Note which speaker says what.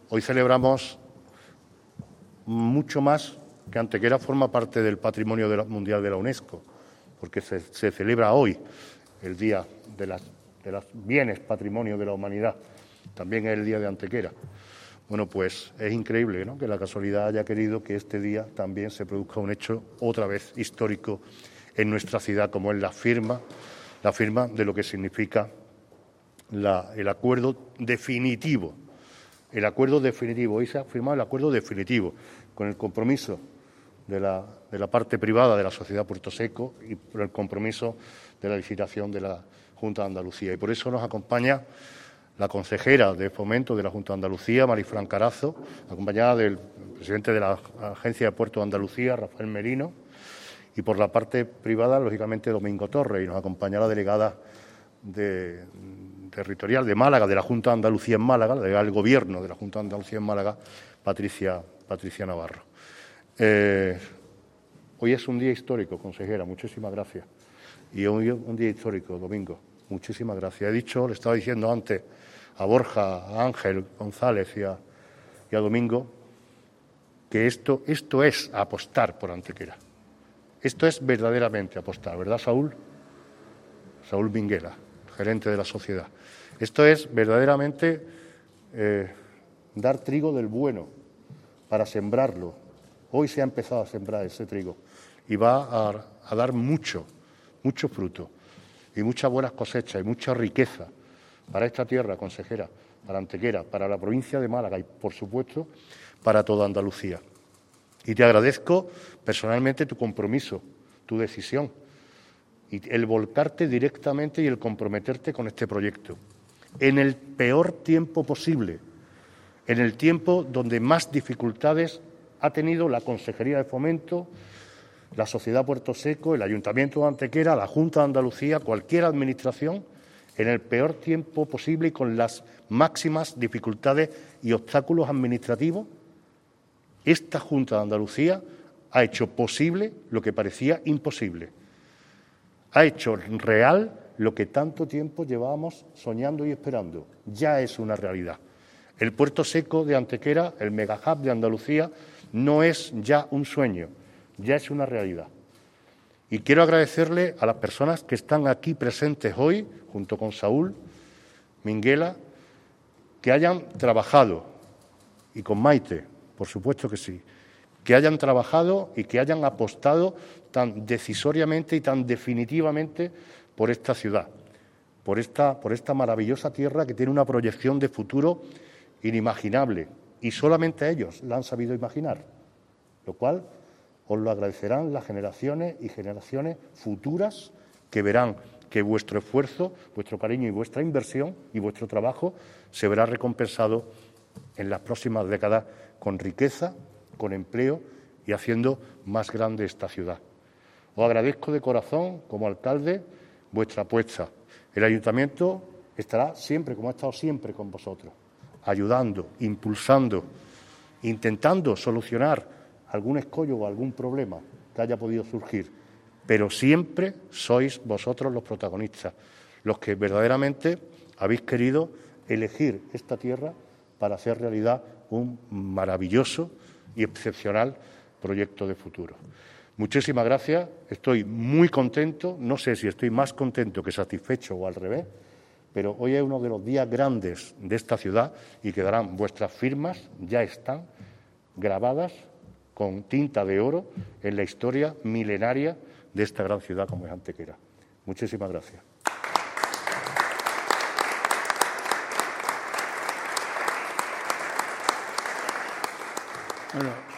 Speaker 1: Hoy celebramos mucho más que Antequera forma parte del Patrimonio Mundial de la UNESCO, porque se celebra hoy el Día de los Bienes Patrimonio de la Humanidad. También es el Día de Antequera. Bueno, pues es increíble, ¿no?, que la casualidad haya querido que este día también se produzca un hecho otra vez histórico en nuestra ciudad, como es la firma de lo que significa el acuerdo definitivo. El acuerdo definitivo. Hoy se ha firmado el acuerdo definitivo con el compromiso de la parte privada de la sociedad Puerto Seco y por el compromiso de la licitación de la Junta de Andalucía. Y por eso nos acompaña la consejera de Fomento de la Junta de Andalucía, Marifran Carazo, acompañada del presidente de la Agencia de Puertos de Andalucía, Rafael Merino, y por la parte privada, lógicamente, Domingo Torres, y nos acompaña la delegada territorial de Málaga, de la Junta de Andalucía en Málaga, la delegada del Gobierno de la Junta de Andalucía en Málaga, Patricia Navarro. Hoy es un día histórico, consejera, muchísimas gracias. Y hoy es un día histórico, Domingo, muchísimas gracias. Le estaba diciendo antes a Borja, a Ángel González y a Domingo, que esto es apostar por Antequera. Esto es verdaderamente apostar, ¿verdad, Saúl? Saúl Minguela, gerente de la sociedad. Esto es verdaderamente dar trigo del bueno para sembrarlo. Hoy se ha empezado a sembrar ese trigo y va a dar mucho fruto y muchas buenas cosechas y mucha riqueza para esta tierra, consejera, para Antequera, para la provincia de Málaga y, por supuesto, para toda Andalucía. Y te agradezco personalmente tu compromiso, tu decisión, y el volcarte directamente y el comprometerte con este proyecto. En el peor tiempo posible, en el tiempo donde más dificultades ha tenido la Consejería de Fomento, la Sociedad Puerto Seco, el Ayuntamiento de Antequera, la Junta de Andalucía, cualquier administración, en el peor tiempo posible y con las máximas dificultades y obstáculos administrativos, esta Junta de Andalucía ha hecho posible lo que parecía imposible. Ha hecho real lo que tanto tiempo llevábamos soñando y esperando. Ya es una realidad. El Puerto Seco de Antequera, el mega hub de Andalucía, no es ya un sueño, ya es una realidad. Y quiero agradecerle a las personas que están aquí presentes hoy, junto con Saúl Minguela, que hayan trabajado, y con Maite, por supuesto que sí, que hayan trabajado y que hayan apostado tan decisoriamente y tan definitivamente por esta ciudad, por esta maravillosa tierra que tiene una proyección de futuro inimaginable, y solamente ellos la han sabido imaginar, lo cual os lo agradecerán las generaciones y generaciones futuras que verán que vuestro esfuerzo, vuestro cariño y vuestra inversión y vuestro trabajo se verá recompensado en las próximas décadas con riqueza, con empleo y haciendo más grande esta ciudad. Os agradezco de corazón, como alcalde, vuestra apuesta. El Ayuntamiento estará siempre, como ha estado siempre, con vosotros, ayudando, impulsando, intentando solucionar algún escollo o algún problema que haya podido surgir, pero siempre sois vosotros los protagonistas, los que verdaderamente habéis querido elegir esta tierra para hacer realidad un maravilloso y excepcional proyecto de futuro. Muchísimas gracias, estoy muy contento, no sé si estoy más contento que satisfecho o al revés, pero hoy es uno de los días grandes de esta ciudad y quedarán vuestras firmas, ya están grabadas con tinta de oro en la historia milenaria de esta gran ciudad como es Antequera. Muchísimas gracias.
Speaker 2: Bueno.